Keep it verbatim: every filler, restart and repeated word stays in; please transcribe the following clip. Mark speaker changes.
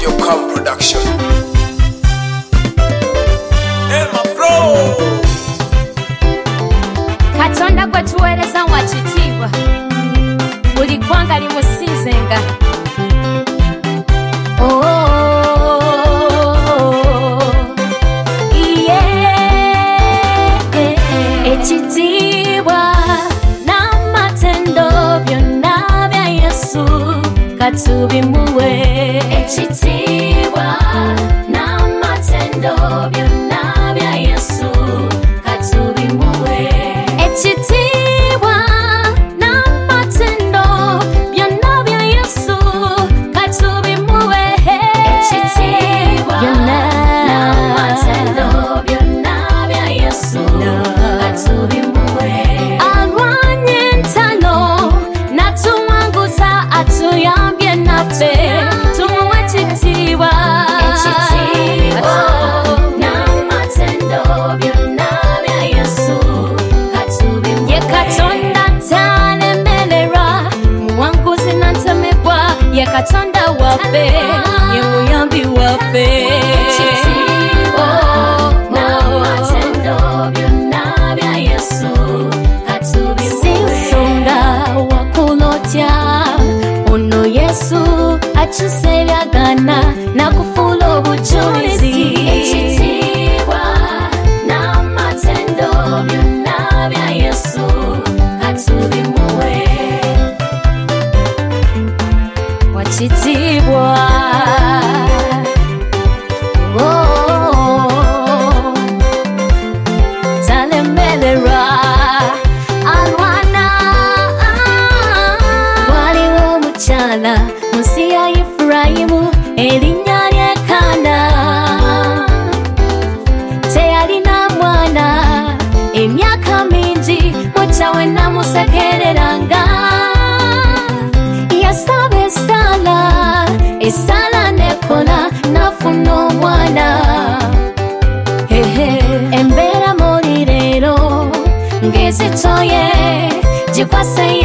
Speaker 1: Yo Come Production. Elma Pro.
Speaker 2: Katonda gwe tuweereza wakitiibwa, buli ggwanga limusinzenga. Oh, yeah. Ekitiibwa n'amatendo byonna bya Yesu katubimuwe. Ekitiibwa n'amatendo byonna bya Yesu katubimuwe. Ekitiibwa n'amatendo byonna bya Yesu katubimuwe. Ekitiibwa n'amatendo byonna bya Yesu katubimuwe. Alwanye entalo n'atuwanguza atuyambye naffe tumuwe ekitiibwa. Ekitiibwa n'amatendo byonna bya Yesu katubimuwe. Ye Katonda talemererwa, muwanguzi n'antemebwa, ye Katonda waffe, ye muyambi waffe. Ekitiibwa n'amatendo byonna bya Yesu katubimuwe. Si nsonga wakulotya, ono Yesu akyusa ebyagana n'akufuula obujulizi. Ekitiibwa n'amatendo byonna bya Yesu katubimuwe. Wakitiibwa, oh, talemererwa, alwana. Waliwo omukyala mu nsi ya Efurayimu, erinnya lye Kaana. Teyalina mwana emyaka mingi, mukyawe namusekereranga. Yasaba esaala, esaala nekola, nafuna omwana. Hehe, embeera muri leero ng'ezitoye, gikwase